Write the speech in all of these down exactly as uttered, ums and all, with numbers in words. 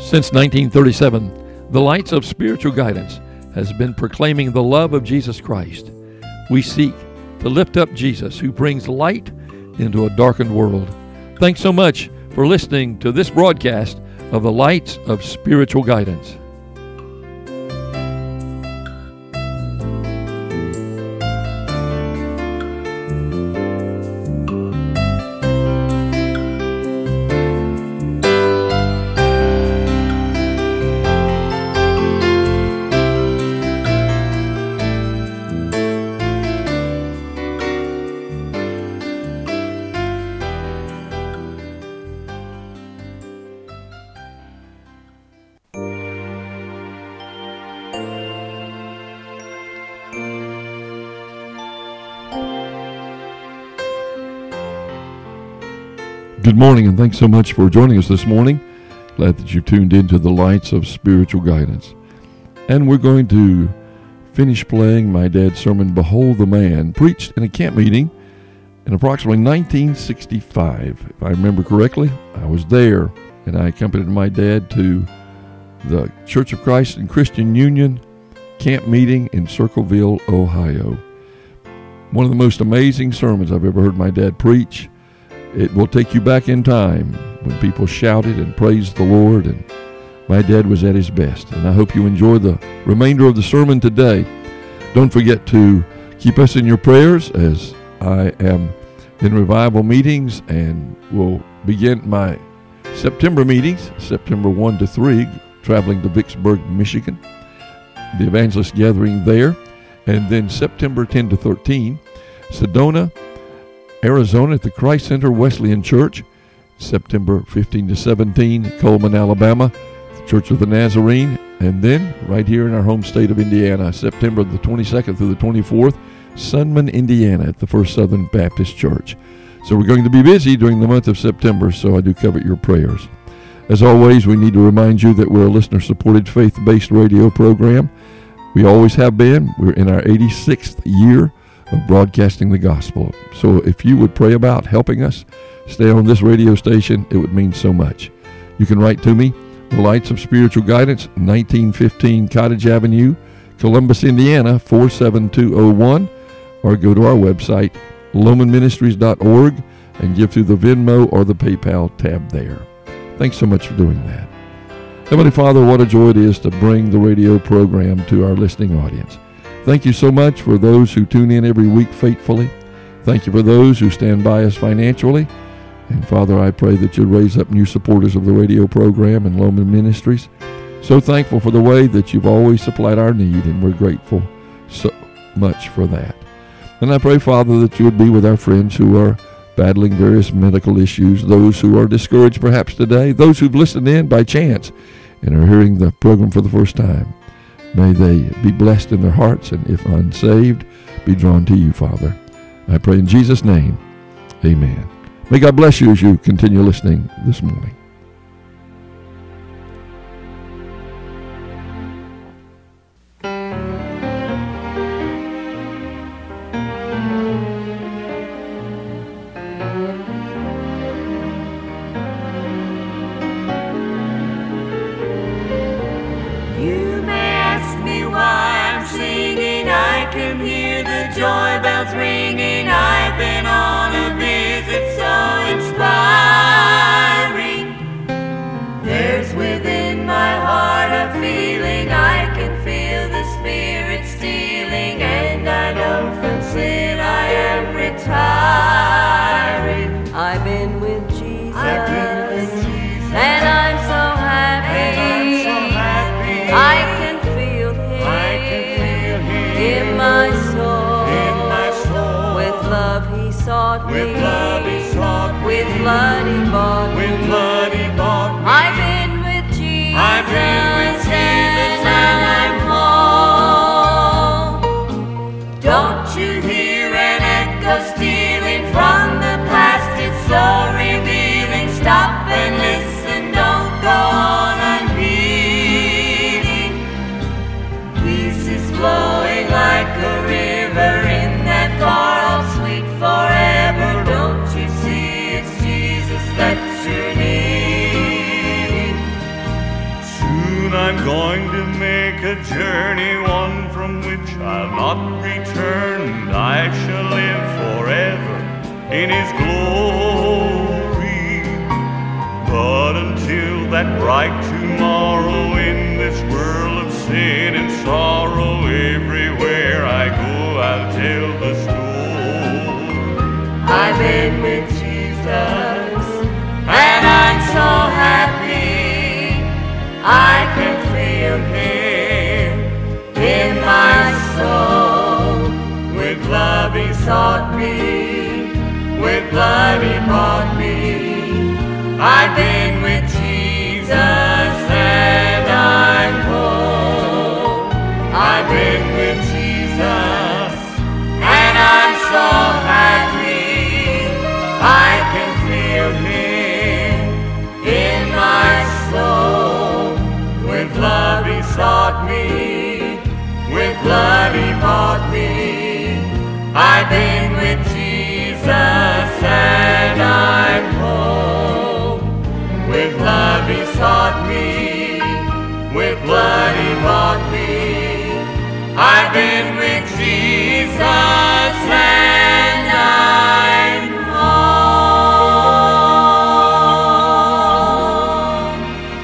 Since nineteen thirty-seven, the Lights of Spiritual Guidance has been proclaiming the love of Jesus Christ. We seek to lift up Jesus, who brings light into a darkened world. Thanks so much for listening to this broadcast of the Lights of Spiritual Guidance. Good morning, and thanks so much for joining us this morning. Glad that you've tuned into the Lights of Spiritual Guidance. And we're going to finish playing my dad's sermon, Behold the Man, preached in a camp meeting in approximately nineteen sixty-five. If I remember correctly, I was there, and I accompanied my dad to the Church of Christ and Christian Union camp meeting in Circleville, Ohio. One of the most amazing sermons I've ever heard my dad preach. It will take you back in time when people shouted and praised the Lord, and my dad was at his best. And I hope you enjoy the remainder of the sermon today. Don't forget to keep us in your prayers as I am in revival meetings, and will begin my September meetings, September first to third, traveling to Vicksburg, Michigan, the evangelist gathering there, and then September tenth to thirteenth, Sedona, Arizona at the Christ Center Wesleyan Church, September fifteenth to seventeenth, Coleman, Alabama, the Church of the Nazarene, and then right here in our home state of Indiana, September the twenty-second through the twenty-fourth, Sunman, Indiana at the First Southern Baptist Church. So we're going to be busy during the month of September, so I do covet your prayers. As always, we need to remind you that we're a listener-supported, faith-based radio program. We always have been. We're in our eighty-sixth year of broadcasting the gospel. So if you would pray about helping us stay on this radio station, it would mean so much. You can write to me, The Lights of Spiritual Guidance, nineteen fifteen Cottage Avenue, Columbus, Indiana, four seven two oh one, or go to our website, loman ministries dot org, and give through the Venmo or the PayPal tab there. Thanks so much for doing that. Heavenly Father, what a joy it is to bring the radio program to our listening audience. Thank you so much for those who tune in every week faithfully. Thank you for those who stand by us financially. And Father, I pray that you'll raise up new supporters of the radio program and Loman Ministries. So thankful for the way that you've always supplied our need, and we're grateful so much for that. And I pray, Father, that you would be with our friends who are battling various medical issues, those who are discouraged perhaps today, those who've listened in by chance and are hearing the program for the first time. May they be blessed in their hearts, and if unsaved, be drawn to you, Father. I pray in Jesus' name, amen. May God bless you as you continue listening this morning. I've been with Jesus, I've been with Jesus, and I'm so happy. And I'm so happy. I can feel Him, I can feel Him in my soul. In my soul. With love He sought me, with love He sought me, with blood He bought me, with blood He bought me. I've been with Jesus, I've been with Jesus, and I'm home. Don't you hear an echo stealing from the past? It's so revealing. Stop and listen, don't go on unheeding. Peace is flowing like a river in that far off sweet forever. Don't you see it's Jesus that you're needing? journey, one from which I'll not return. I shall live forever in His glory. But until that bright tomorrow, in this world of sin and sorrow, everywhere I go I'll tell the story. I've been with Jesus, and I'm so happy. I can feel Him in my soul. With love He sought me, with blood He bought me. I've been with Jesus, and I'm whole. I've been with Jesus, and I'm so happy. I can feel Him in my soul. With love He sought me, with blood He bought me. I've been with Jesus, and I'm whole. With love He sought me, with blood He bought me. I've been with Jesus, and I'm home.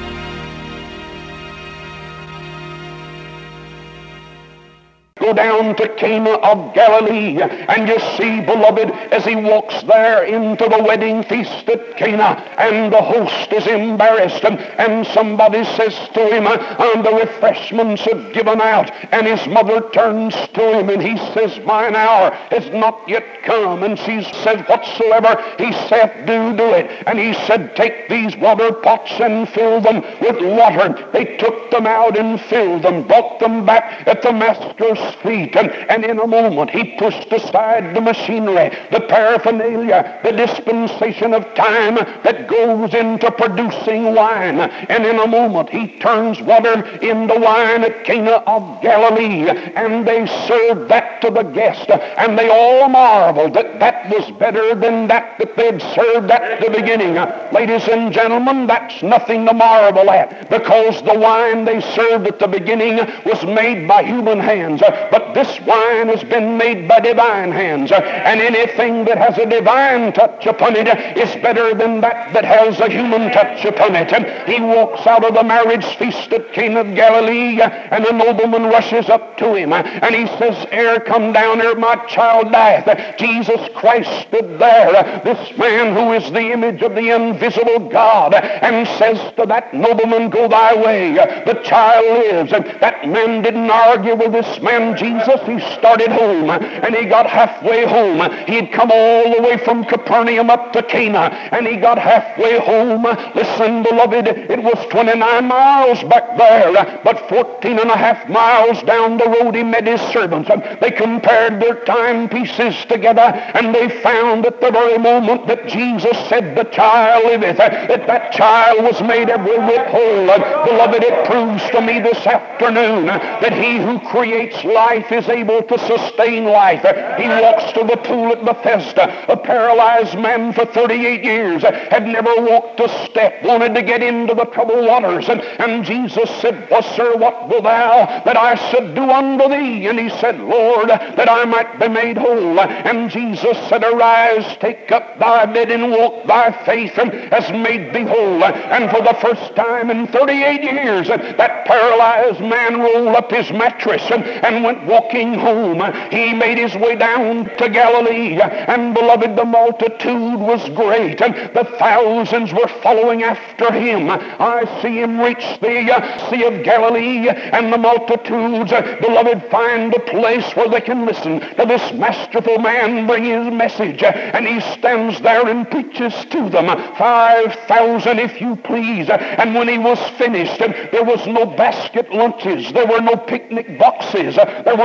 Go down to Cana of Galilee, and you see, beloved, as He walks there into the wedding feast at Cana, and the host is embarrassed, and, and somebody says to him, and the refreshments are given out, and his mother turns to him, and he says, mine hour has not yet come. And she says, whatsoever He saith, do, do it. And he said, take these water pots and fill them with water. They took them out and filled them, brought them back at the master's feet, and, and in a moment He pushed aside the machinery, the paraphernalia, the dispensation of time that goes into producing wine, and in a moment He turns water into wine at Cana of Galilee, and they served that to the guest, and they all marveled that that was better than that that they'd served at the beginning. Ladies and gentlemen, that's nothing to marvel at, because the wine they served at the beginning was made by human hands, but this wine has been made by divine hands, and anything that has a divine touch upon it is better than that that has a human touch upon it. And he walks out of the marriage feast at Cana of Galilee, and a nobleman rushes up to him, and he says, ere come down here, my child dieth. Jesus Christ stood there, this man who is the image of the invisible God, and says to that nobleman, go thy way, the child lives. And that man didn't argue with this man Jesus. He started home, and he got halfway home. He had come all the way from Capernaum up to Cana, and he got halfway home. Listen, beloved, it was twenty-nine miles back there, but fourteen and a half miles down the road He met His servants. They compared their timepieces together, and they found at the very moment that Jesus said, the child liveth, that that child was made every whit whole. Beloved, it proves to me this afternoon that He who creates life is able to sustain life. He walks to the pool at Bethesda. A paralyzed man for thirty-eight years had never walked a step, wanted to get into the troubled waters, and, and Jesus said, well, sir, what wilt thou that I should do unto thee? And he said, Lord, that I might be made whole. And Jesus said, arise, take up thy bed and walk. Thy faith has made thee whole. And for the first time in thirty-eight years, that paralyzed man rolled up his mattress and, and went walking home. He made his way down to Galilee, and beloved, the multitude was great, and the thousands were following after him. I see him reach the uh, Sea of Galilee, and the multitudes, uh, beloved, find a place where they can listen to this masterful man bring his message, uh, and he stands there and preaches to them. Five thousand, if you please. And when he was finished, uh, there was no basket lunches, there were no picnic boxes, uh, there were no tables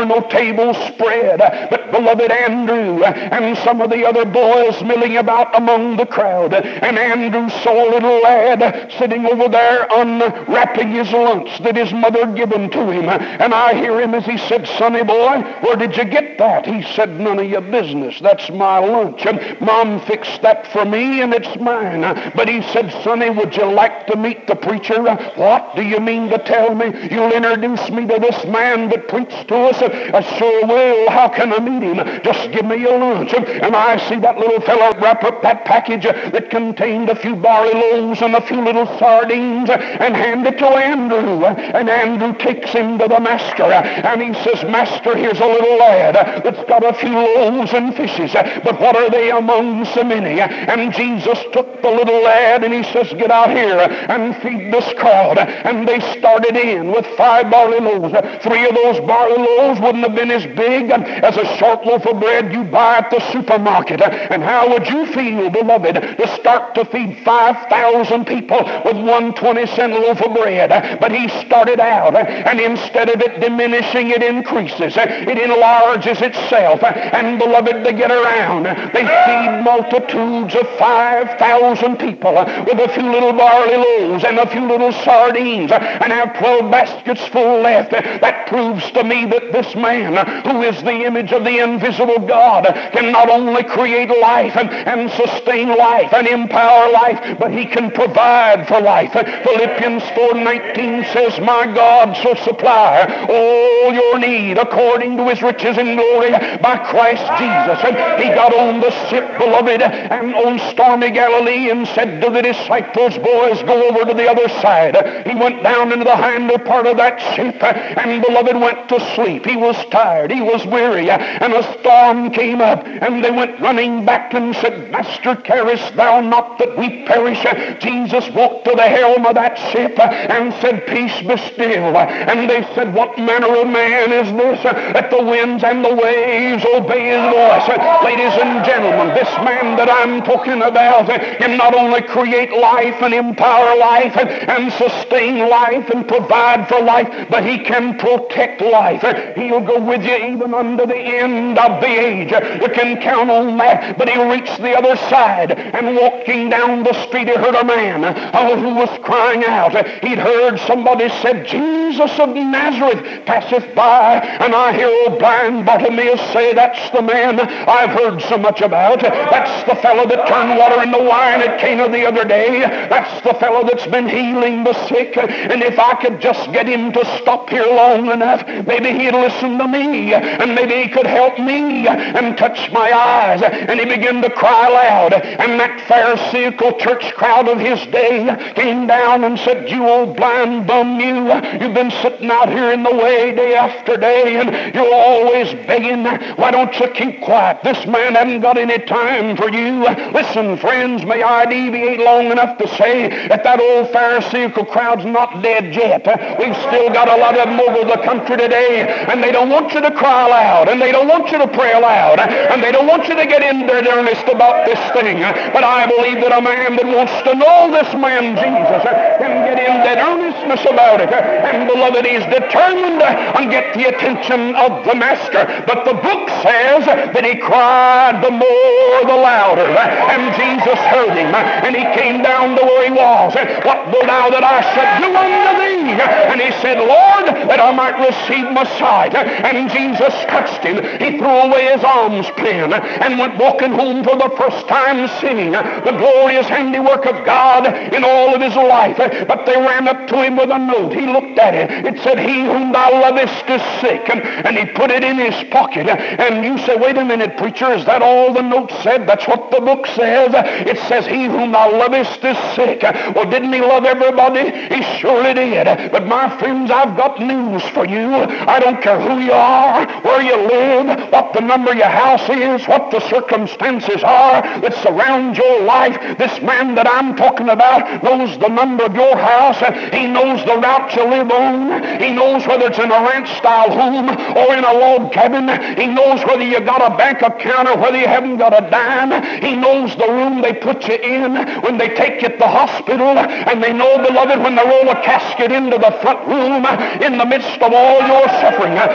table spread. But beloved, Andrew and some of the other boys milling about among the crowd, and Andrew saw a little lad sitting over there unwrapping his lunch that his mother had given to him. And I hear him as he said, "Sonny boy, where did you get that?" He said, "None of your business. That's my lunch. Mom fixed that for me, and it's mine." But he said, "Sonny, would you like to meet the preacher?" "What do you mean to tell me? You'll introduce me to this man that preached to us?" "I sure will. How can I meet him?" "Just give me your lunch." And I see that little fellow wrap up that package that contained a few barley loaves and a few little sardines and hand it to Andrew. And Andrew takes him to the master, and he says, "Master, here's a little lad that's got a few loaves and fishes, but what are they among so many?" And Jesus took the little lad and he says, "Get out here and feed this crowd." And they started in with five barley loaves. Three of those barley loaves wouldn't have been as big as a short loaf of bread you buy at the supermarket. And how would you feel, beloved, to start to feed five thousand people with one twenty-cent loaf of bread? But he started out, and instead of it diminishing, it increases. It enlarges itself. And beloved, they get around. They feed multitudes of five thousand people with a few little barley loaves and a few little sardines, and have twelve baskets full left. That proves to me that this man, who is the image of the invisible God, can not only create life and, and sustain life and empower life, but he can provide for life. Philippians four nineteen says, "My God shall supply all your need according to his riches in glory by Christ Jesus." And he got on the ship, beloved, and on stormy Galilee, and said to the disciples, "Boys, go over to the other side." He went down into the hinder part of that ship, and beloved, went to sleep. He was tired, he was weary, and a storm came up, and they went running back and said, "Master, carest thou not that we perish?" Jesus walked to the helm of that ship and said, "Peace, be still." And they said, "What manner of man is this, that the winds and the waves obey his voice?" Ladies and gentlemen, this man that I'm talking about can not only create life and empower life and, and sustain life and provide for life, but he can protect life. He'll go with you even unto the end of the age. You can count on that. But he reached the other side, and walking down the street, he heard a man oh, who was crying out. He'd heard somebody said, "Jesus of Nazareth passeth by." And I hear old blind Bartimaeus say, "That's the man I've heard so much about. That's the fellow that turned water into wine at Cana the other day. That's the fellow that's been healing the sick. And if I could just get him to stop here long enough, maybe he'd listen to me, and maybe he could help me and touch my eyes." And he began to cry loud, and that Pharisaical church crowd of his day came down and said, "You old blind bum, you, you've been sitting out here in the way day after day, and you're always begging. Why don't you keep quiet? This man hasn't got any time for you." Listen, friends, may I deviate long enough to say that that old Pharisaical crowd's not dead yet. We've still got a lot of them over the country today, and they don't want you to cry loud, and they don't want you to pray aloud, and they don't want you to get in dead earnest about this thing. But I believe that a man that wants to know this man Jesus can get in dead earnestness about it. And beloved, he's determined to get the attention of the master. But the book says that he cried the more the louder, and Jesus heard him, and he came down to where he was. "What wilt thou that I should do unto thee?" And he said, "Lord, that I might receive my sight." And Jesus touched him. He threw away his alms pen and went walking home for the first time, seeing the glorious handiwork of God in all of his life. But they ran up to him with a note. He looked at it. It said, "He whom thou lovest is sick." And, and he put it in his pocket. And you say, "Wait a minute, preacher, is that all the note said?" That's what the book says. It says, "He whom thou lovest is sick." Well, didn't he love everybody? He surely did. But my friends, I've got news for you. I don't care who you are, where you live, what the number of your house is, what the circumstances are that surround your life. This man that I'm talking about knows the number of your house. He knows the route you live on. He knows whether it's in a ranch-style home or in a log cabin. He knows whether you got a bank account or whether you haven't got a dime. He knows the room they put you in when they take you to the hospital. And they know, beloved, when they roll a casket into the front room in the midst of all your suffering. He knows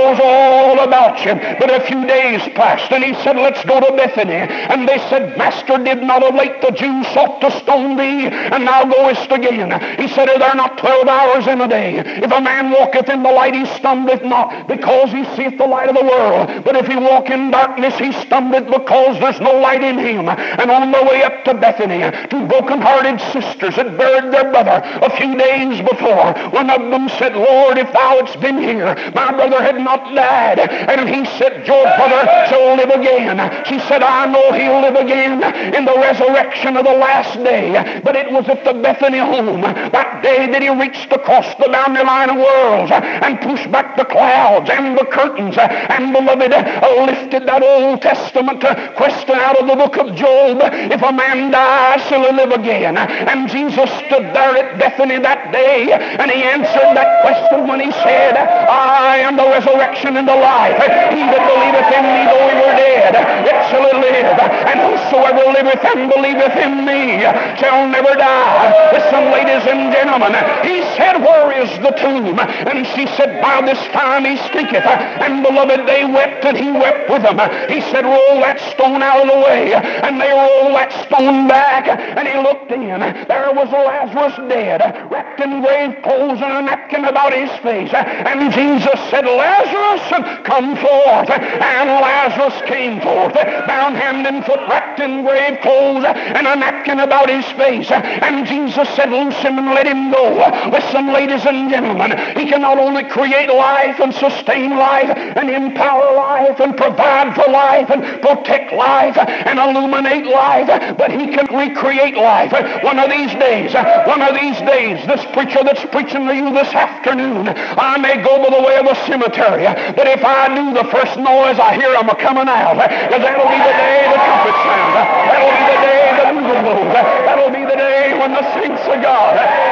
knows all about you. But a few days passed, and he said, let's go to Bethany. And they said, Master, did not of late the Jews sought to stone thee, and thou goest again? He said, are there not twelve hours in a day? If a man walketh in the light, he stumbleth not, because he seeth the light of the world. But if he walk in darkness, he stumbleth, because there's no light in him. And on the way up to Bethany, two broken-hearted sisters had buried their brother a few days before. One of them said, Lord, if thou hadst been here, my brother had not died. And he said, your brother shall live again. She said, I know he'll live again in the resurrection of the last day. But it was at the Bethany home that day that he reached across the boundary line of worlds and pushed back the clouds and the curtains and, beloved, lifted that Old Testament question out of the book of Job. If a man dies, shall he live again? And Jesus stood there at Bethany that day, and he answered that question when he said, I am the resurrection and the life. He that believeth in me, though he were dead, yet shall he live. And whosoever liveth and believeth in me shall never die. Listen, ladies and gentlemen, he said, where is the tomb? And she said, by this time he stinketh. And beloved, they wept, and he wept with them. He said, roll that stone out of the way. And they rolled that stone back, and he looked in. There was Lazarus dead, wrapped in grave clothes and a napkin about his face. And Jesus said, Lazarus, come forth. And Lazarus came forth, bound hand and foot, wrapped in grave clothes and a napkin about his face. And Jesus said, loose him and let him go. Listen, ladies and gentlemen, he can not only create life and sustain life and empower life and provide for life and protect life and illuminate life, but he can recreate life. One of these days, one of these days, this preacher that's preaching to you this afternoon, I may go by the way of the cemetery, but if I do, the first noise I hear, I'm a-coming out, because that'll be the day the trumpet sounds. That'll be the day the bugle blows. That'll be the day when the saints of God.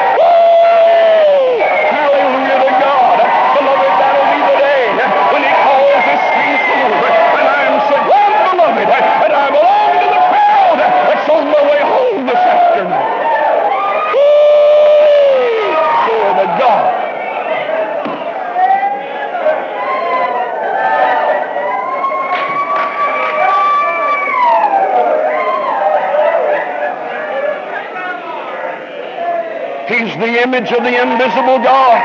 Woo! Hallelujah to God. Beloved, that'll be the day when he calls his streets over. And I'm so glad, beloved, that I belong to the crowd that's on their way home this afternoon. Woo! Glory to God. He's the image of the invisible God.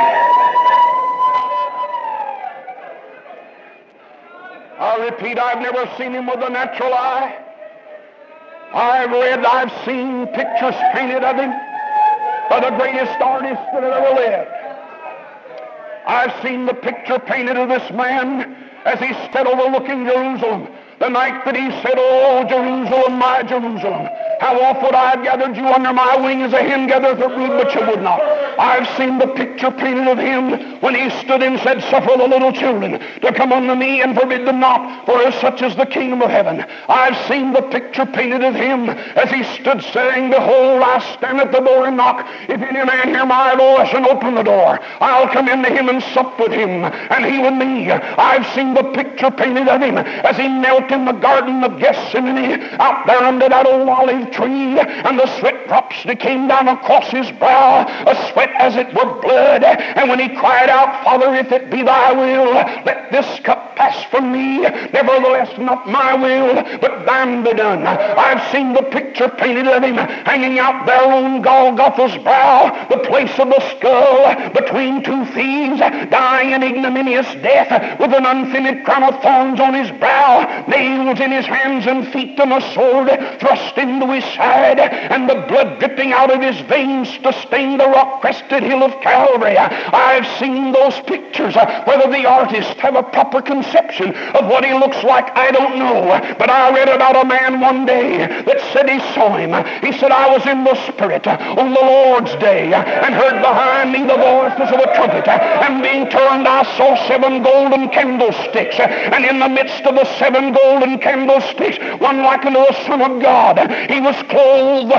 I repeat, I've never seen him with a natural eye. I've read, I've seen pictures painted of him by the greatest artist that ever lived. I've seen the picture painted of this man as he stood overlooking Jerusalem, the night that he said, oh, Jerusalem, my Jerusalem, how oft would I have gathered you under my wing as a hen gathereth her brood, but you would not. I've seen the picture painted of him when he stood and said, suffer the little children to come unto me and forbid them not, for as such is the kingdom of heaven. I've seen the picture painted of him as he stood saying, behold, I stand at the door and knock. If any man hear my voice and open the door, I'll come into him and sup with him, and he with me. I've seen the picture painted of him as he knelt in the garden of Gethsemane, out there under that old olive tree, and the sweat drops that came down across his brow, a sweat as it were blood. And when he cried out, Father, if it be thy will, let this cup pass from me. Nevertheless, not my will, but thine be done. I've seen the picture painted of him hanging out there on Golgotha's brow, the place of the skull, between two thieves, dying an ignominious death with an unfinished crown of thorns on his brow, nails in his hands and feet, and a sword thrust into his side, and the blood dripping out of his veins to stain the rock-crested hill of Calvary. I've seen those pictures. Whether the artists have a proper conception of what he looks like, I don't know. But I read about a man one day that said he saw him. He said, I was in the Spirit on the Lord's day and heard behind me the voice as of a trumpet. And being turned, I saw seven golden candlesticks. And in the midst of the seven golden candlesticks, one like unto the Son of God. He was clothed with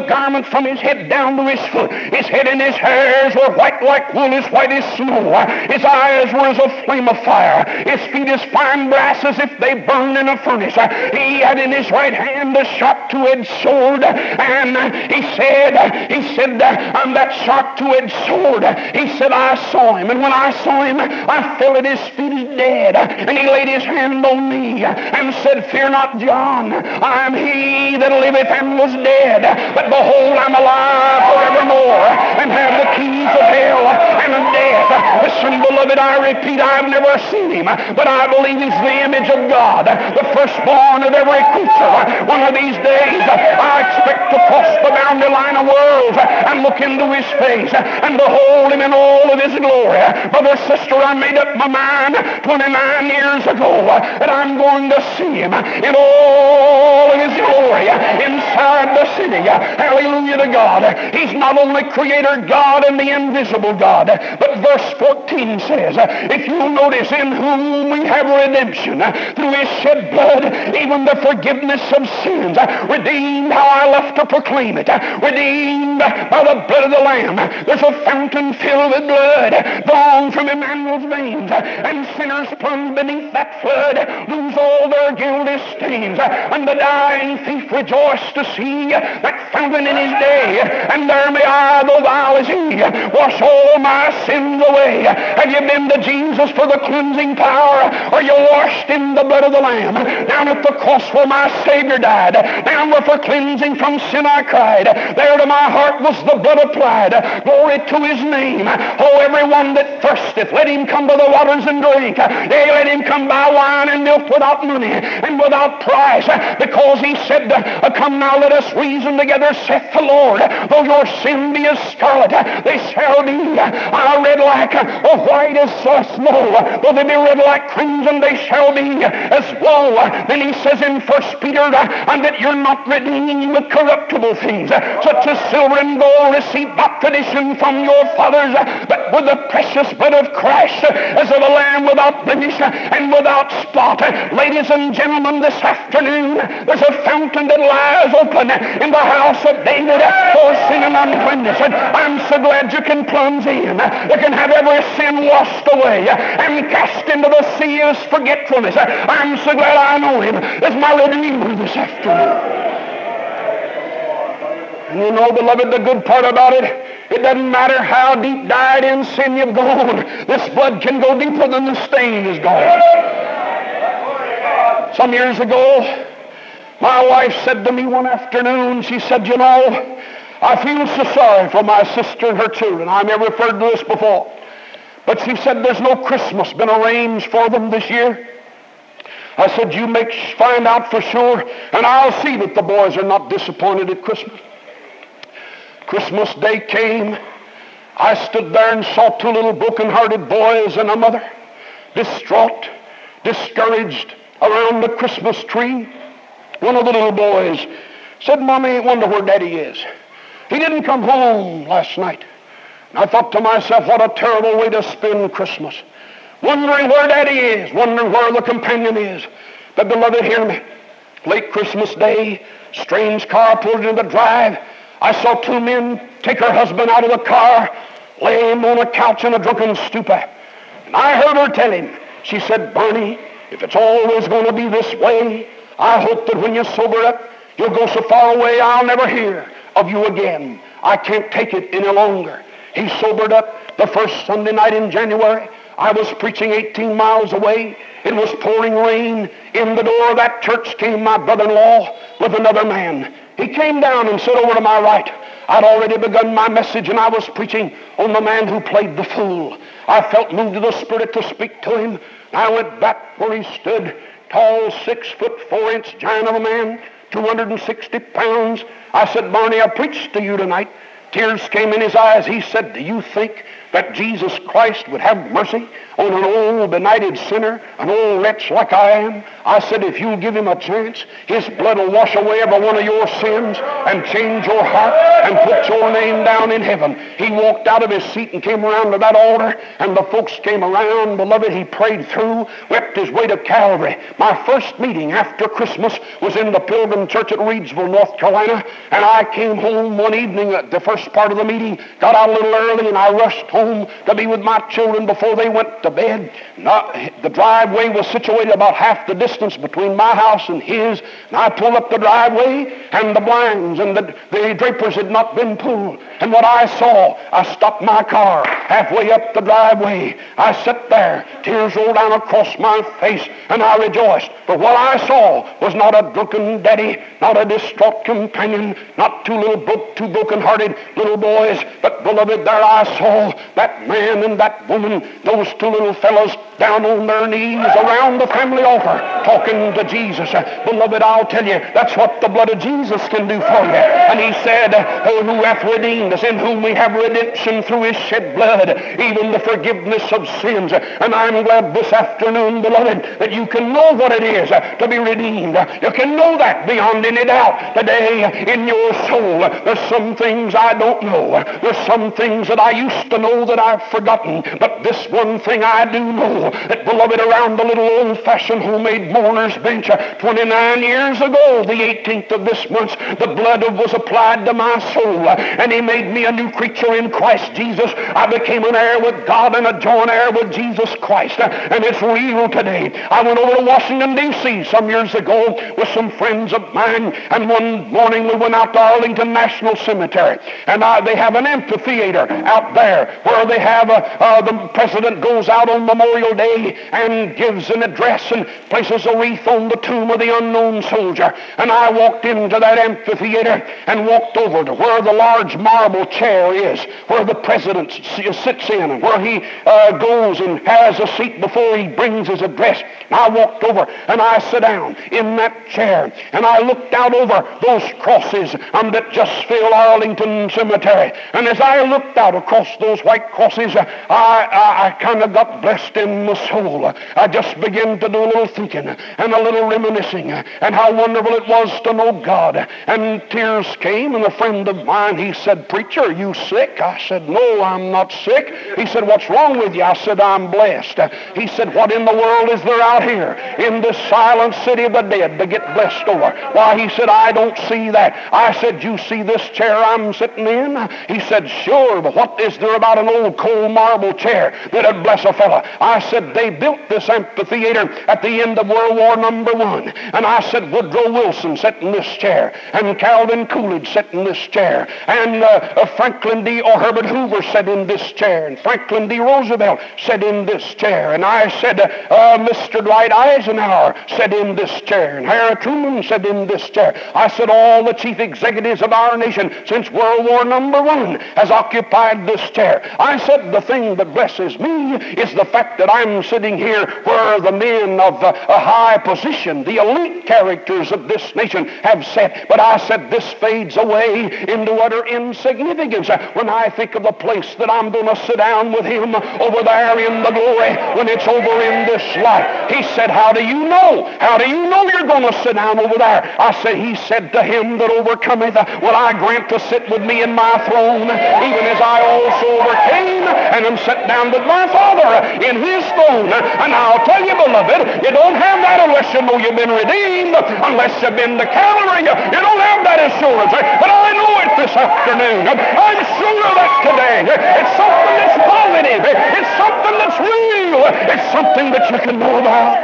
the garment from his head down to his foot. His head and his hairs were white like wool, as white as snow. His eyes were as a flame of fire. His feet as fine brass, as if they burned in a furnace. He had in his right hand a sharp two-edged sword, and he said, he said, on that sharp two-edged sword, he said, I saw him, and when I saw him, I fell at his feet as dead. And he laid his hand on me and said, Fear not, John, I am he that liveth and was dead, but behold, I'm alive forevermore, and have the keys of hell and of death. Listen, beloved, I repeat, I've never seen him, but I believe he's the image of God, the firstborn of every creature. One of these days, I expect to cross the boundary line of worlds and look into his face and behold him in all of his glory. Brother, sister, I made up my mind twenty-nine years ago that I'm going to see him in all of his glory inside the city. Hallelujah to God. He's not only creator God and the invisible God, but verse fourteen says, if you'll notice, in whom we have redemption through his shed blood, even the forgiveness of sins. Redeemed, how I love to proclaim it. Redeemed by the blood of the Lamb. There's a fountain filled with blood drawn from Emmanuel's veins, and sinners plunged beneath that flood lose all their guilty stains. And the dying thief rejoiced to see that fountain in his day, and there may I, though thou as he, wash all my sins away. Have you been to Jesus for the cleansing power? Are you washed in the blood of the Lamb? Down at the cross where my Savior died, down where for cleansing from sin I cried, there to my heart was the blood applied. Glory to his name. Oh, everyone that thirsteth, let him come to the waters and drink. Yea, let him come buy wine and milk without money and without price, because he said, come now, let us reason together, saith the Lord. Though your sin be as scarlet, they shall be uh, red like uh, white as uh, snow. Though they be red like crimson, they shall be as wool. Then he says in First Peter, uh, and that you're not redeemed with corruptible things, uh, such as silver and gold received by tradition from your fathers, uh, but with the precious blood of Christ, uh, as of a lamb without blemish uh, and without spot. Uh, ladies and gentlemen, this afternoon, there's a fountain that lies open in the house of David uh, for sin and uncleanness. And I'm so glad you can plunge in. Uh, you can have every sin washed away uh, and cast into the sea of forgetfulness. Uh, I'm so glad I know him as my Redeemer this afternoon. And you know, beloved, the good part about it, it doesn't matter how deep dyed in sin you've gone. This blood can go deeper than the stain is gone. Some years ago, my wife said to me one afternoon, she said, you know, I feel so sorry for my sister and her children. I've never referred to this before. But she said, there's no Christmas been arranged for them this year. I said, you make find out for sure, and I'll see that the boys are not disappointed at Christmas. Christmas Day came. I stood there and saw two little broken-hearted boys and a mother, distraught, discouraged, around the Christmas tree. One of the little boys said, Mommy, I wonder where Daddy is. He didn't come home last night. And I thought to myself, what a terrible way to spend Christmas. Wondering where Daddy is, wondering where the companion is. But beloved, hear me. Late Christmas Day, strange car pulled into the drive. I saw two men take her husband out of the car, lay him on a couch in a drunken stupor. And I heard her tell him, she said, Barney, if it's always going to be this way, I hope that when you sober up, you'll go so far away I'll never hear of you again. I can't take it any longer. He sobered up the first Sunday night in January. I was preaching eighteen miles away. It was pouring rain. In the door of that church came my brother-in-law with another man. He came down and stood over to my right. I'd already begun my message, and I was preaching on the man who played the fool. I felt moved to the Spirit to speak to him. I went back where he stood, tall, six foot, four inch giant of a man, two hundred sixty pounds. I said, Barney, I preached to you tonight. Tears came in his eyes. He said, do you think that Jesus Christ would have mercy on an old benighted sinner, an old wretch like I am? I said, if you'll give him a chance, his blood will wash away every one of your sins and change your heart and put your name down in heaven. He walked out of his seat and came around to that altar, and the folks came around. Beloved, he prayed through, wept his way to Calvary. My first meeting after Christmas was in the Pilgrim Church at Reedsville, North Carolina, and I came home one evening at the first part of the meeting, got out a little early, and I rushed home to be with my children before they went to bed. Not, the driveway was situated about half the distance between my house and his, and I pulled up the driveway, and the blinds and the, the drapers had not been pulled. And what I saw, I stopped my car halfway up the driveway. I sat there, tears rolled down across my face, and I rejoiced. But what I saw was not a drunken daddy, not a distraught companion, not two little bro- two broken-hearted little boys, but beloved, there I saw that man and that woman, those two little fellows down on their knees around the family altar, talking to Jesus. Uh, beloved, I'll tell you, that's what the blood of Jesus can do for you. And he said, uh, who hath redeemed us, in whom we have redemption through his shed blood, even the forgiveness of sins. And I'm glad this afternoon, beloved, that you can know what it is uh, to be redeemed. You can know that beyond any doubt. Today, in your soul, there's some things I don't know. There's some things that I used to know that I've forgotten. But this one thing I do know, that, beloved, around the little old-fashioned homemade mourner's bench uh, twenty-nine years ago, the eighteenth of this month, the blood was applied to my soul, uh, and he made me a new creature in Christ Jesus. I became an heir with God and a joint heir with Jesus Christ, uh, and it's real today. I went over to Washington, D C some years ago with some friends of mine, and one morning we went out to Arlington National Cemetery, and uh, they have an amphitheater out there where they have uh, uh, the president goes out on Memorial Day and gives an address and places a wreath on the tomb of the unknown soldier. And I walked into that amphitheater and walked over to where the large marble chair is, where the president sits in, and where he uh, goes and has a seat before he brings his address. And I walked over and I sat down in that chair, and I looked out over those crosses um, that just fill Arlington Cemetery. And as I looked out across those white crosses, uh, I, I, I kind of got blessed in my soul. I just began to do a little thinking and a little reminiscing, and how wonderful it was to know God. And tears came, and a friend of mine, he said, "Preacher, are you sick?" I said, "No, I'm not sick." He said, "What's wrong with you?" I said, "I'm blessed." He said, "What in the world is there out here in this silent city of the dead to get blessed over?" Why, he said, "I don't see that." I said, "You see this chair I'm sitting in?" He said, "Sure, but what is there about an old cold marble chair that'd bless a fella?" I said, "They built this amphitheater at the end of World War Number One." And I said, "Woodrow Wilson sat in this chair, and Calvin Coolidge sat in this chair, and uh, uh, Franklin D. or Herbert Hoover sat in this chair, and Franklin D. Roosevelt sat in this chair." And I said, uh, uh, "Mister Dwight Eisenhower sat in this chair, and Harry Truman sat in this chair." I said, "All the chief executives of our nation since World War Number One has occupied this chair." I said, "The thing that blesses me is the fact that I'm sitting here where the men of uh, a high position, the elite characters of this nation have sat." But I said, "This fades away into utter insignificance when I think of the place that I'm going to sit down with him over there in the glory when it's over in this life." He said, "How do you know? How do you know you're going to sit down over there?" I said, "He said, to him that overcometh will I grant to sit with me in my throne, even as I also overcame and am set down with my Father in his throne." And I'll tell you, beloved, you don't have that unless you know you've been redeemed, unless you've been to Calvary. You don't have that assurance. But I know it this afternoon. I'm sure of that today. It's something that's positive. It's something that's real. It's something that you can know about.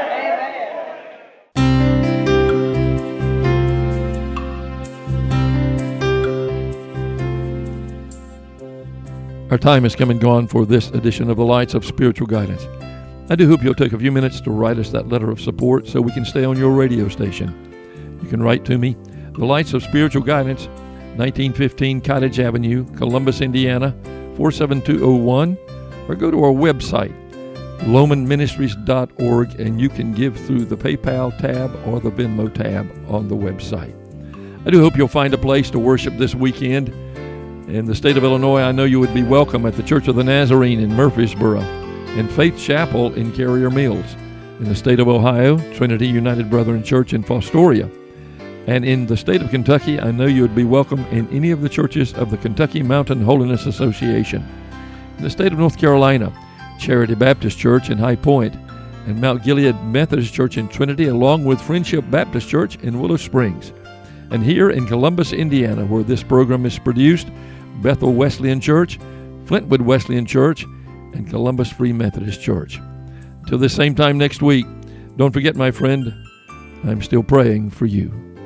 Our time has come and gone for this edition of the Lights of Spiritual Guidance. I do hope you'll take a few minutes to write us that letter of support so we can stay on your radio station. You can write to me, The Lights of Spiritual Guidance, nineteen fifteen Cottage Avenue, Columbus, Indiana, four seven two oh one, or go to our website, loman ministries dot org, and you can give through the PayPal tab or the Venmo tab on the website. I do hope you'll find a place to worship this weekend. In the state of Illinois, I know you would be welcome at the Church of the Nazarene in Murfreesboro and Faith Chapel in Carrier Mills. In the state of Ohio, Trinity United Brethren Church in Fostoria. And in the state of Kentucky, I know you would be welcome in any of the churches of the Kentucky Mountain Holiness Association. In the state of North Carolina, Charity Baptist Church in High Point, and Mount Gilead Methodist Church in Trinity, along with Friendship Baptist Church in Willow Springs. And here in Columbus, Indiana, where this program is produced, Bethel Wesleyan Church, Flintwood Wesleyan Church, and Columbus Free Methodist Church. Till this same time next week, don't forget, my friend, I'm still praying for you.